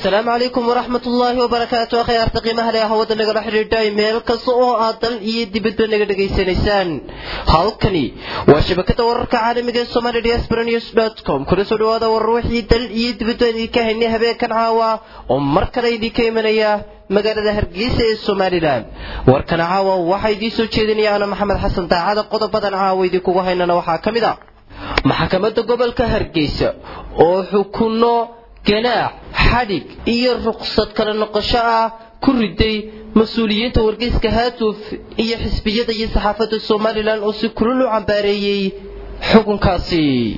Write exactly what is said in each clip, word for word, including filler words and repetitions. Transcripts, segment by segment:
السلام عليكم ورحمة الله وبركاته. أخي أرتقي مهلا هو دلنا قرح الرداي ميل كسو أدل يدي بدنا قدقي سنسان هالكني وشبكة ورك عالمي الصومالي دياسبرانيوس دوت كوم كل سودو هذا والروح يدل يدي بدنا كهني هبيك عاوا ومركنا يدي كيمنيا مقالة هرقيسة الصومالي لان وركنا عاوا وحي دي سوتشيدني أنا محمد حسن تعالى قطب بدن عاوا يدي كوهينا وحا كمدا محكمة قبل كهرقيسة وحكونا جناح حدق إيه الرقصة كلا نقشة كردي مسؤوليين تورجيس كهاتف إيه حسبية إيه صحافة الصومالي لان أصي كله عباري حكم كاسي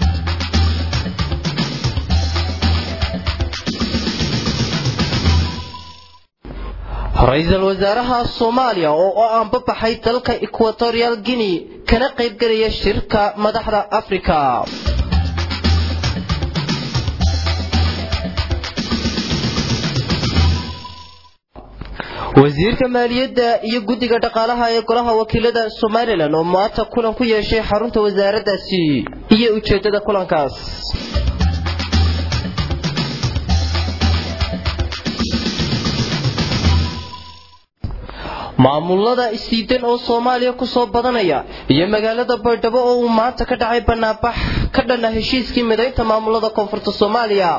رئيس الوزراء الصومالية أو أنبب حي تلك إكواتوريال غيني كان قيب قرية شركة مدحرة أفريقيا وزير كمالية يجود قدقالها يقولها وكيلة سوماليلاند وماتا كلن ku yeeshay xarunta wasaaraddaasi iyo ujeedada kulankaas maamulada isiidan oo Soomaaliya ku soo badanaya iyo magaalada Baydhabo oo maanta ka dhacay banaabax ka dhana heshiiskii mideynta maamulada koonfurta Soomaaliya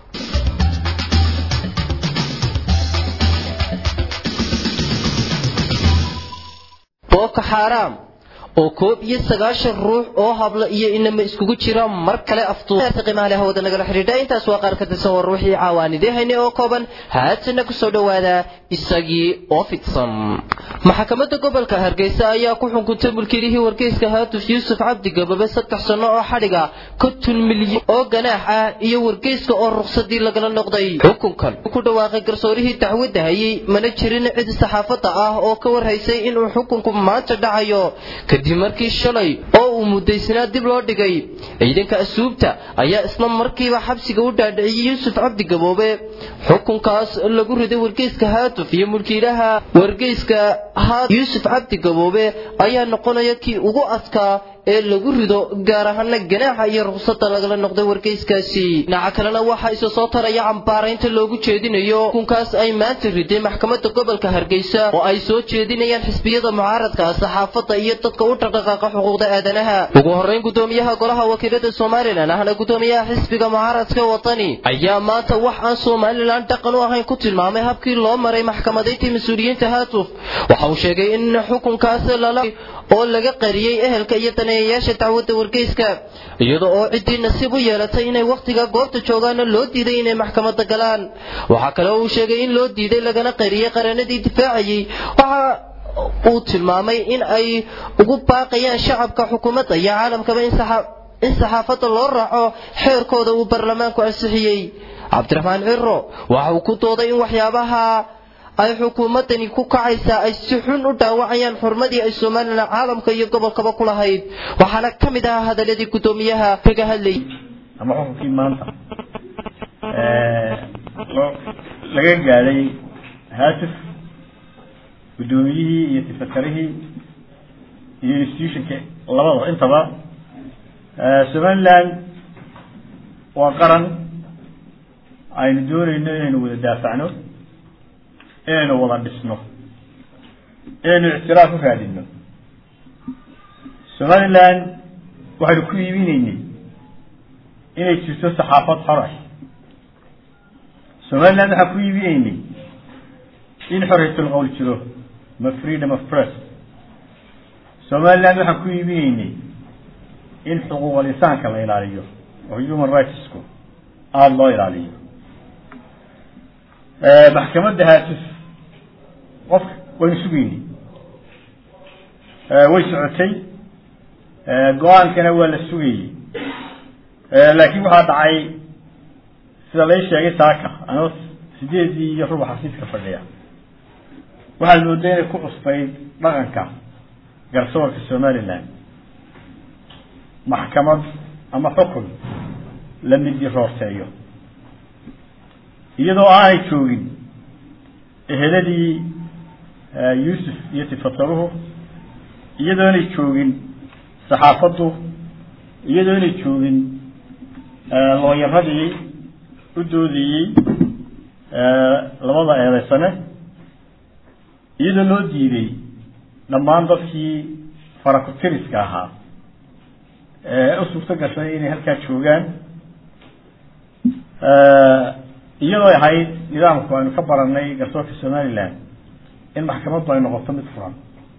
boko haram oo koob iyo sagaashan ruux oo habla iyo inama iskugu jira mar kale aftuu qiimaha leh wada naga xiriirada intaas waa qaar ka tirsan ruuxii cawaanideehayna oo kooban haatana ku soo dhawaada isagii oo fidsan maxkamadda gobolka Hargeysa ayaa ku xukuntay mulkiilihii wargeyska Haatuf Yuusuf Cabdi Gababe saddex sano oo xadhiga konton milyan oo ganaax ah iyo wargeyska oo ruqsadii lagala noqday xukunkan ku dhawaaqay garsoorihii dacwadda hayay mana jirin cid saxaafada ah oo ka warhaysay inuu xukunku maanta dhacayo markii shalay oo uu mudaysnaa dib loo dhigay ciidanka asluubta ayaa isla markiiba xabsiga u dhaadhiciyay Yuusuf Cabdi Gababe xukunkaas lagu riday wargeyska Haatuf iyo mulkiilaha wargeyska Yuusuf Cabdi Gababe ayaa noqonaya kii ugu adkaa ee lagu rido gaar ahaan ganaaxa iyo ruqsadda lagala noqday wargeyskaasi dhinaca kalena waxa ay soo taraya cambaaraynta loogu jeedinayo xukunkaas ay maanta riday maxkamadda gobolka Hargeysa oo ay soo jeedinayaan xisbiyada mucaaradka saxaafadda iyo dadka u dhaqdhaqaaqa xuquuqda aadanaha ugu horeyn gudoomiyaha golaha wakiilada Soomaaliland ahna gudoomiyaha xisbiga mucaaradka wadani ayaa maanta wax aan Soomaaliland dhaqan u ahayn ku tilmaamay habkii loo maray maxkamadeynta mas'uuliyiinta Haatuf waxa uu sheegay in xukunkaas lala oo laga qariyay ehelka iyo daneeyayaasha dacwadda wargeyska iyadoo oo cidii nasiib u yeelatay inay waqtiga goobta joogaan loo diiday inay maxkamadda galaan waxa kale oo uu sheegay in loo diiday lagana qariyay qaranadii difaacayay waxa uu tilmaamay in ay ugu baaqayaan shacabka xukuumadda iyo caalamkaba in saxaafadda loo raaco xeerkooda uu baarlamaanku ansixiyay Cabdiraxmaan Cirro waxa uu ku dooday in waxyaabaha ay xukuumadani ku kacaysa ay si xun u dhaawacayaan xurmadii ay Soomaaliland caalamka iyo gobolkaba ku lahayd waxaana kamid ah hadaladii gudoomiyaha kaga hadlay ama xukunkii maanta ee laga gaaray Haatuf gudoomiyihii iyo tifakarihii iyo institutionka labada intaba Soomaaliland waa qaran aynu doonayno inaynu wada daafacno إنه ولا بسنه إنه اعتراف فعلنا سؤال الآن واحد كل يبينني إنه يصير صحافة حرش سؤال الآن حكوا يبينني إن حرية القول شلون ما freedom of press سؤال الآن حكوا يبينني إن حقوق الإنسان كما يلعيه وhuman rights كو الله يلعيه محكمة هاتف قف ويسويني ويسعتي قوان كان أول السوي لكن واحد عاي سليش يجي ساكا أنا سيدي يفرض حسيت كفرية واحد المدير يكون أصفين لغنكا قرصور في الصومالي الآن محكمة أما حكم لم يجي راسيه iyadoo ay joogin eheladii Yuusuf iyo tifataruhu iyadoo ay joogin saxaafadu iyadoo ay joogin looyaradii u doodiyay labada eedaysane iyadoo loo diiday dhammaan dadkii farakutiriska ahaa ee u suurto gashay inay halkaa joogaan iyadoo ahayd nidaamku aynu ka baranay garsoorka Somaliland in maxkamaddu ay noqoto mid furan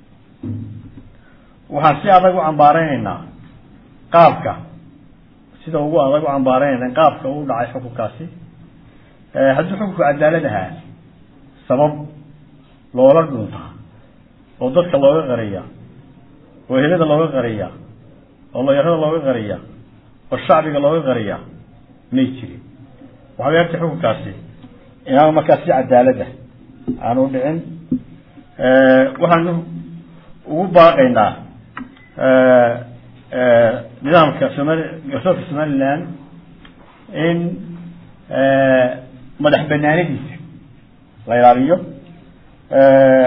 waxaan si adag u cambaareynaa qaabka sida ugu adag u cambaareynaa qaabka uu dhacay xukunkaasi ee haddii xukunku cadaalad ahaa sabab loola dhunta oo dadka looga qariya oo helada looga qariya oo looyarada looga qariya oo shacbiga looga qariya ma jirin waxa weeyaan xukunkaasi inaan markaas si cadaalad ah aanu dhicin ee waxaan ugu baaqaynaa ee ee nidaamka Somaliland Somaliland in ee madax banaanidiisa la ilaaliyo ee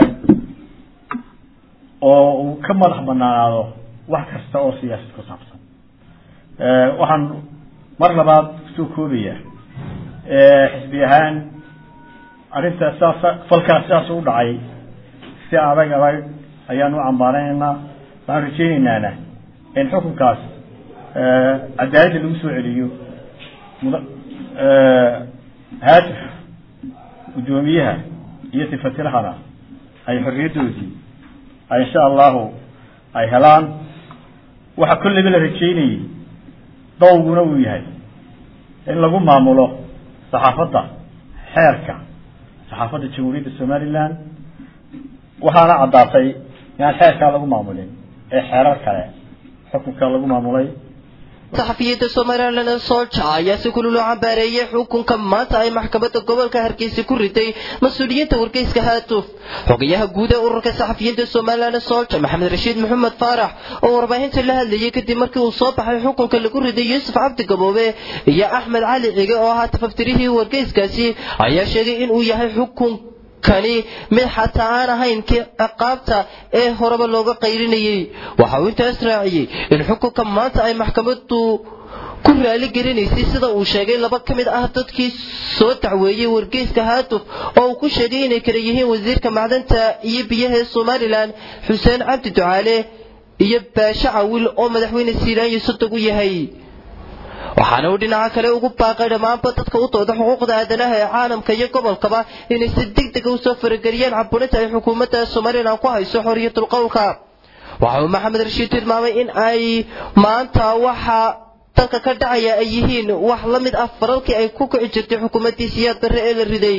oo ka madax banaanaado wax kasta oo siyaasad ku saabsan ee waxaan mar labaad soo koobiyaa ee xisbi ahaan arinta saasa falkaas saas u dhacay si adag adag ayaan u cambaareynaa waxaan rajaynaynaa in xukunkaas ee cadaalad lagu soo celiyo ee haatif gudoomiyaha iyo tifatirahana ay xorriyadoodii ay insha Allah ay helaan waxa kulli la rajaynayay dawguna uu yahay in lagu maamulo saxaafadda xeerka saxaafadda jamhuuriyadda Somaliland waxaana cadaatay in xeerka lagu maamulin ee xeerar kale xukunka lagu maamulay saxafiyada Somaliland soo jaaya si kulul oo cambareeyay xukunka maanta ay maxkamadda gobolka Hargeysa ku riday mas'uuliyiinta wargeyska Haatuf xogayaha guud ee ururka saxafiyada Somaliland soo jaay Maxamed Rashiid Maxamed Faarax oo warbaahinta la hadlayay kadib markii uu soo baxay xukunka lagu riday Yuusuf Cabdi Gaboobe iyo Axmed Cali Cige oo ahaa tafaftirihii wargeyskaasi ayaa sheegay in uu yahay xukun kani mid xataa aan ahayn ka ciqaabta ee horeba looga qaylinayay waxa uu intaas raaciyay in xukunka maanta ay maxkamaddu ku raali gelinaysay sida uu sheegay laba kamid ah dadkii soo dacweeyay wargeyska Haatuf oo uu ku sheegay inay kala yihiin wasiirka macdanta iyo biyaha Somaliland Xuseen Cabdi Ducaale iyo Baasha Cawil oo madaxweyne Siilaan Yuusuf u yahay waxaana uu dhinaca kale ugu baaqay dhamaanba dadka u dooda xuquuqda aadanaha ee caalamka iyo gobolkaba inay si degdeg ah u soo farageliyaan caburinta ay xukuumadda Somaliland ku hayso xorriyatul qowlka waxa uu Maxamed Rashiid tilmaamay in ay maanta waxa dalka ka dhacaya ay yihiin wax la mid ah faralkii ay ku kici jirtay xukuumaddii Siyaad Barre ee la riday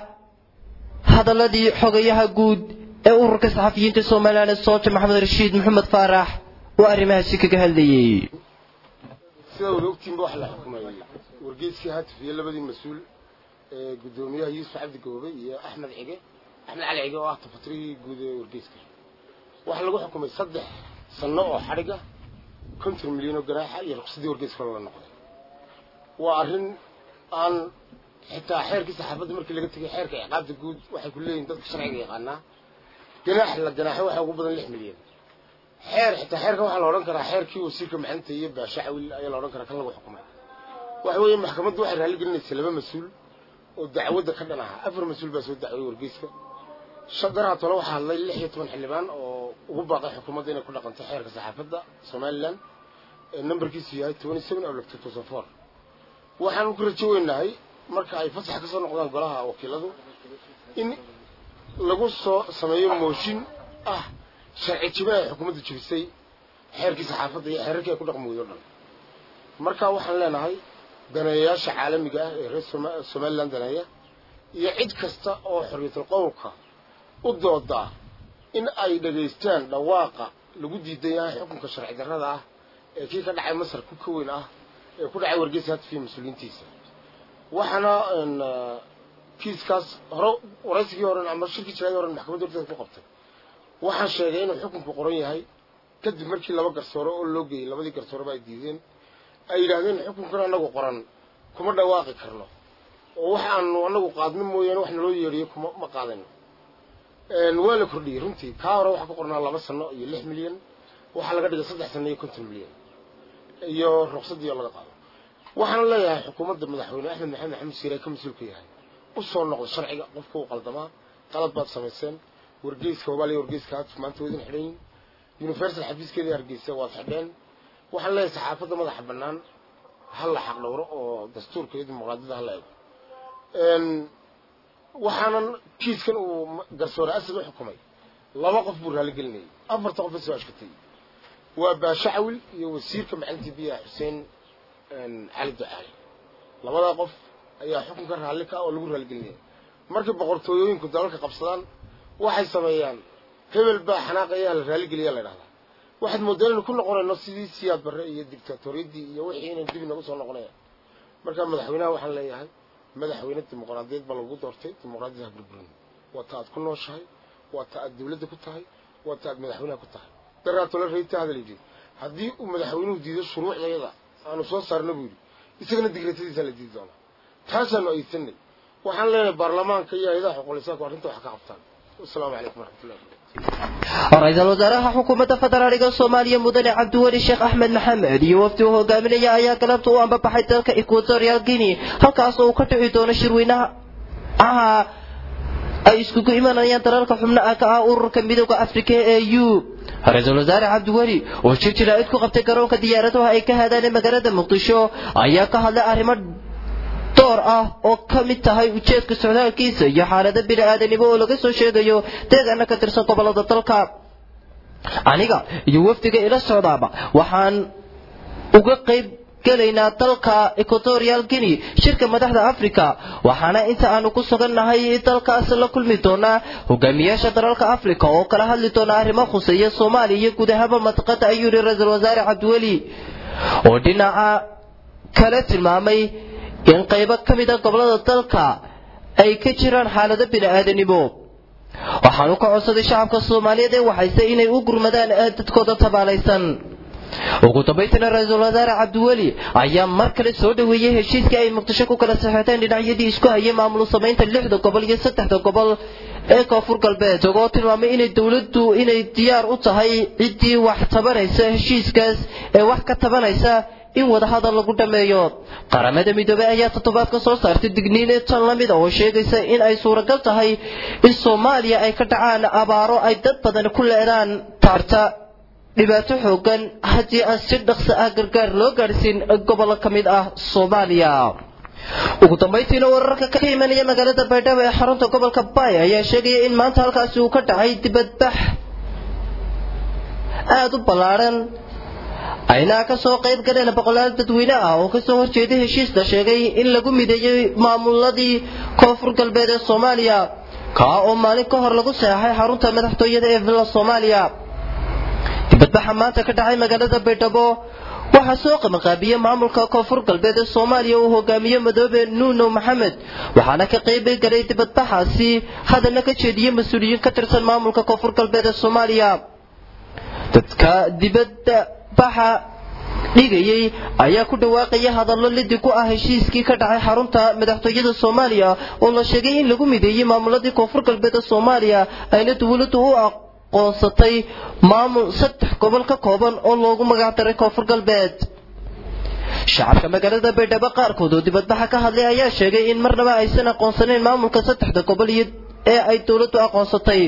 hadaladii xogayaha guud ee ururka saxafiyiinta Somaliland soo jaay Maxamed Rashiid Maxamed Faarax oo arrimahaasi kaga hadlayay sida uu ogtiin wax la xukumay wargeyska Haatuf iyo labadii mas'uul ee gudoomiyaha Yuusuf Cabdi Gaboobe iyo Axmed Cige Axmed Cali Cige oo ah tafatirihii guud ee wargeyska waxa lagu xukumay saddex sano oo xariga konton milyan oo garaaxa iyo ruqsadii wargeyska la noqday waa arrin aan xitaa xeerkii saxaafadda markii laga tagay xeerka ciqaabta guud waxay ku leeyihiin dadka sharciga yaqaana ganaax la ganaaxo waxa ugu badan lix milyan xeer xitaa xeerka waxa la oran karaa xeerkii wasiirka maxanta iyo Baasha Cawil ayaa la oran karaa kan lagu xukumay waxa weeye maxkamaddu waxay raali gelinaysaa laba mas'uul oo dacwada ka dhanaha afar mas'uul baa soo dacway wargeyska shaqaraha tolo waxa hadlay lix iyo toban xildhibaan oo ugu baaqay xukuumadda inay ku dhaqanto xeerka saxaafadda Somaliland ee nambarkiisu yahay twenty-seven of two thousand four waxaan ku rajaynahay marka ay fasax ka soo noqdaan golaha wakiiladu in lagu soo sameeyo mooshin ah sharci jibay xukuumadda jibisay xeerkii saxaafadda iyo xeerarkii ay ku dhaqmoodo dhan marka waxaan leenahay daneeyaasha caalamiga ah ee reer Somaliland daneeya iyo cid kasta oo xorriyatul qowlka u dooda in ay dhageystaan dhawaaqa lagu diiday yahay xukunka sharci darrada ah ee kii ka dhacay Masar ku ka weyn ah ee ku dhacay wargeyska Haatuf mas'uuliyiintiisa waxana kiiskaas hore waraysigii hore ama shirkii jiray hore maxkamadda horteeda ku qabtay waxaan sheegay inuu xukunku qoran yahay kadib markii laba garsoore oo loo geeyay labadii garsoore ay diideen ay yiraahdeen xukunkan anagu qoran kuma dhawaaqi karno oo waxa aan anagu qaadno mooyeen wax naloo yeeriyo kuma ma qaadano een wala kordhiyay runtii ka hore waxa ku qornaa laba sano iyo lix milyan waxa laga dhigay saddex sano iyo konton milyan iyo ruqsadii laga qaado waxaan leeyahay xukuumadda madaxweyne Axmed Maxamed Maxamed Siiraay ka mas'uulka yahay u soo noqdo sharciga qofku uu qaldamaa qalad baad samayseen wargeyska Soomaaliya wargeyska maanta wadin xidhan universal xafiiskeeda hargeysa waa xidhan waxaan leeyahay saxaafadda madaxa bannaan hal la xaq dhowro oo dastuurka iyo dimuqraadiyadda hal eego een waxaanan kiiskan uu garsoore asal u xukumay laba qof buu raali gelinay afarta qof soo ashkatay waa baashacwil iyo wasiirka macalinta biya Xuseen een Ali Ducaali labada qof ayaa xukunka raali ka oo lagu raali gelinay markii boqortooyooyinku dalalka qabsadaan waxay sameeyaan hebel baa xanaaqaya la raali geliya la yiraahdaa waxaad moodeen ku noqonayno sidii siyaad barre iyo dictatoriyadii iyo wixii inay dib inagu soo noqonayaan marka madaxweynaha waxaan leeyahay madaxweyne dimuqraadiyad baa lagu doortay dimuqraadiyadda burburin waa taad ku nooshahay waa taad dawladda ku tahay waa taad madaxweynaha ku tahay daraato la reeyta hadalidi hadii uu madaxweynuhu diido shuruucdeeda aanu soo saarno buu isagana digreetadiisa la diido doona taasana ay sanay waxaan leenahay baarlamaanka iyo hay'adaha xuquuqlisaanka arrinta wax ka qabtaan assalaamu calaykum waraxmatullaahi ra'iisul wasaaraha xukuumadda federaalka Soomaaliya mudane Cabdiwali Sheekh Ahmed Maxamed iyo wafdi uu hogaaminaya ayaa galabta u anbabaxay dalka Equatorial Guinea halkaas oo ka dhici doono shirweynaha aha ay isku imanayaan dalalka xubnaha ka ah ururka midowga Afrika ee E U ra'iisul wasaare Cabdiwali oo shirjiraad ku qabtay garoonka diyaaradaha ay ka hadaan magaalada Muqdisho ayaa ka hadlay arrimo door ah oo ka mid tahay ujeedka socdaalkiisa iyo xaaladda bini'aadanimo oo laga soo sheegayo deegaanka ka tirsan gobolada dalka aniga iyo wafdiga ila socdaaba waxaan uga qayb galaynaa dalka Equatorial Guinea shirka madaxda Afrika waxaana inta aanu ku sugannahay dalkaas la kulmi doonaa hogaamiyaasha dalalka Afrika oo kala hadli doona arrimo khuseeya Soomaaliya iyo guud ahaan mantaqada ayuu ra'iisul wasaare Cabdiwali oo dhinaca kala tilmaamay in qaybo kamid ah gobolada dalka ay ka jiraan xaalado bini'aadanimo waxaanu ka codsaday shacabka Soomaaliyeed ee waxayse inay u gurmadaan dadkooda tabaalaysan ugu dambeyntii ra'iisul wasaare Cabdiwali ayaa mar kale soo dhaweeyay heshiiska ay Muqdisho ku kala saxeexdeen dhinacyadii isku hayay maamul samaynta lixda gobol iyo saddexda gobol ee Koonfur Galbeed oo tilmaamay in dawladdu inay diyaar u tahay cidii wax tabanaysa heshiiskaas ee wax ka tabanaysa in wada hadal lagu dhameeyo qaramada midoobay ayaa toddobaadka soo saartay digniin tan la mid ah oo sheegaysa in ay suuragal tahay in Soomaaliya ay ka dhacaan abaaro ay dad badan ku leedaan taarta dhibaato xoogan hadii aan si dhaqso ah gargaar loo gaarsiin gobol ka mid ah Soomaaliya ugu dambeyntiina wararka ka imanaya magaalada Baydhabo ee xarunta gobolka Bay ayaa sheegaya in maanta halkaas uu ka dhacay dibadbax aad u ballaaran ayna ka soo qayb galeen boqolaal dadweyne ah oo ka soo horjeeday heshiis la sheegay in lagu mideeyay maamuladii Koonfur Galbeed ee Soomaaliya ka oo maalin ka hor lagu saxay xarunta madaxtooyada ee Villa Soomaaliya dibadbaxa maanta ka dhacay magaalada Baydhabo waxa soo qabanqaabiyay maamulka Koonfur Galbeed ee Soomaaliya oo hogaamiye Madoobe Nuno Maxamed waxaana ka qayb galay dibadbaxaasi hadalna ka jeediyay mas'uuliyiin ka tirsan maamulka Koonfur Galbeed ee Soomaaliya dadka dibadda baxa dhigayay ayaa ku dhawaaqay hadallo lidii ku ah heshiiskii ka dhacay xarunta madaxtooyada Soomaaliya oo la sheegay in lagu mideeyay maamuladii Koonfur Galbeed ee Soomaaliya ayna dawladdu u aqoonsatay maamul saddex gobol ka kooban oo loogu magac daray Koonfur Galbeed shacabka magaalada Baydhabo qaarkood oo dibadbaxa ka hadlay ayaa sheegay in marnaba aysan aqoonsaneyn maamulka saddexda gobol ee ay dawladdu aqoonsatay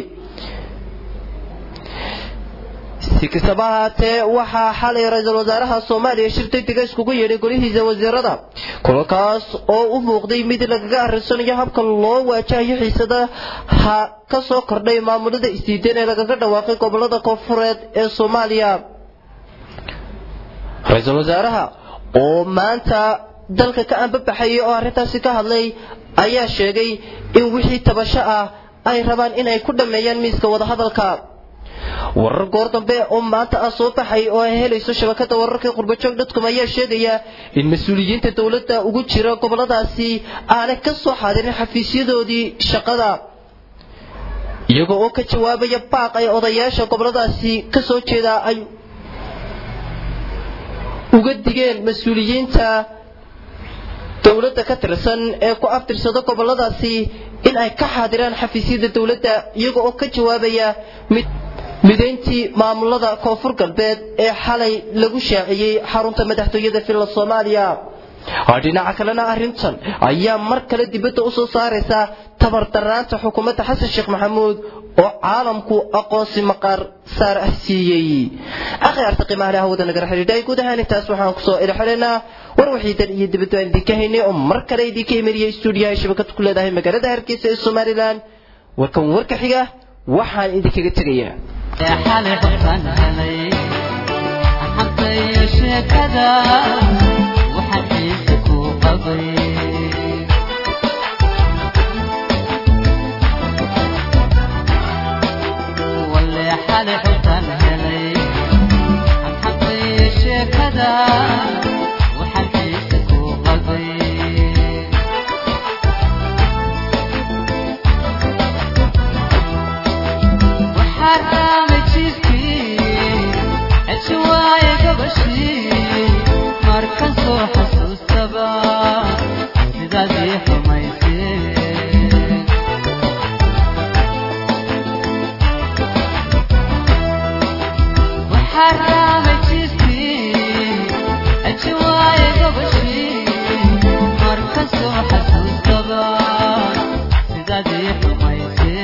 si kastaba haatee waxaa xalay ra'iisul wasaaraha Soomaaliya shir degdeg ah iskugu yeedhay golihiisa wasiirada kulkaas oo u muuqday mid lagaga arsanayo habka loo waajahayo xiisadaha ka soo kordhay maamulada isdiidan ee lagaga dhawaaqay gobolada koonfureed ee Soomaaliya ra'iisul wasaaraha oo maanta dalka ka anbabaxay oo arrintaasi ka hadlay ayaa sheegay in wixii tabasho ah ay rabaan in ay ku dhameeyaan miiska wada hadalka warar goor dambe oo maanta soo baxay oo ay helayso shabakada wararka qurbajoog dadku ayaa sheegaya in mas'uuliyiinta dawladda ugu jira goboladaasi aan ka soo xaadirin xafiisyadoodii shaqada iyagoo oo ka jawaabaya baaq ay odayaasha goboladaasi ka soo jeeda ay uga digeen mas'uuliyiinta dawladda ka tirsan ee ku aftirsada goboladaasi in ay ka xaadiraan xafiisyada dawladda iyagoo oo ka jawaabaya mid mideyntii maamulada Koonfur Galbeed ee xalay lagu shaaciyay xarunta madaxtooyada Villa Soomaaliya dhinaca kalena arrintan ayaa mar kale dibadda u soo saaraysa tabardaraanta xukuumadda xasan sheekh maxamuud oo caalamku aqoonsi maqaar saar ah siiyay akhyaarta qiimaha leh wadana gar xiriiday guud ahaan intaas waxaan ku soo ilaaxinaa war wixii dan iyo dibadda idinka haynay oo mar kale idinka imariyay stuudiyaha shabakad ku leedahay magaalada Hargeysa ee Soomaaliland warkan warka xiga waxaan idinkaga tagayaa xalay xubsan helay xaqay sheekada waxaan xiisa ku qabay walla xalay xubsan helay xaqay sheekada waxaan xiisa ku qabay markan soo xasuustaba sidaadii xumaysay waxaa raamay jiiskii aji waaye gabashii markan soo xasuustaba sidaadii xumaysay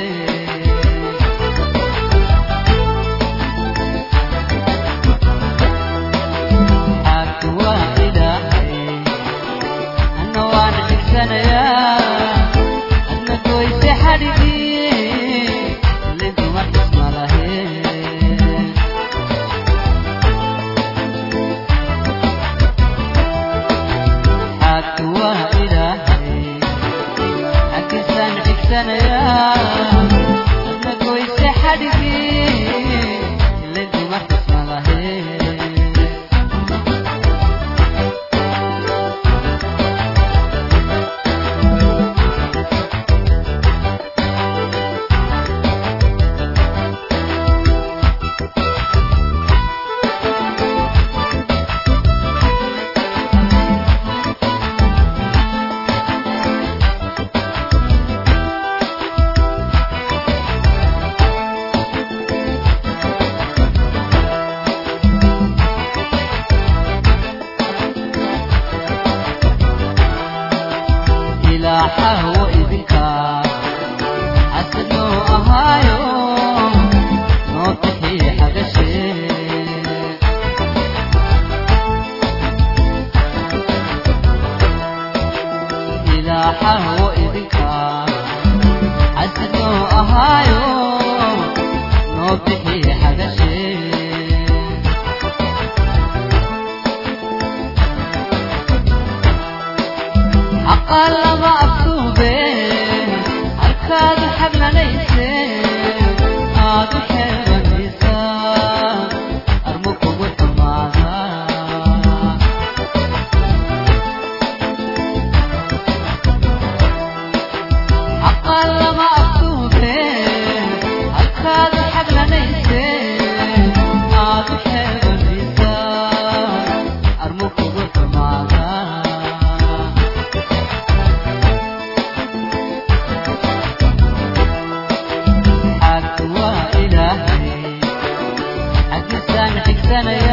Sana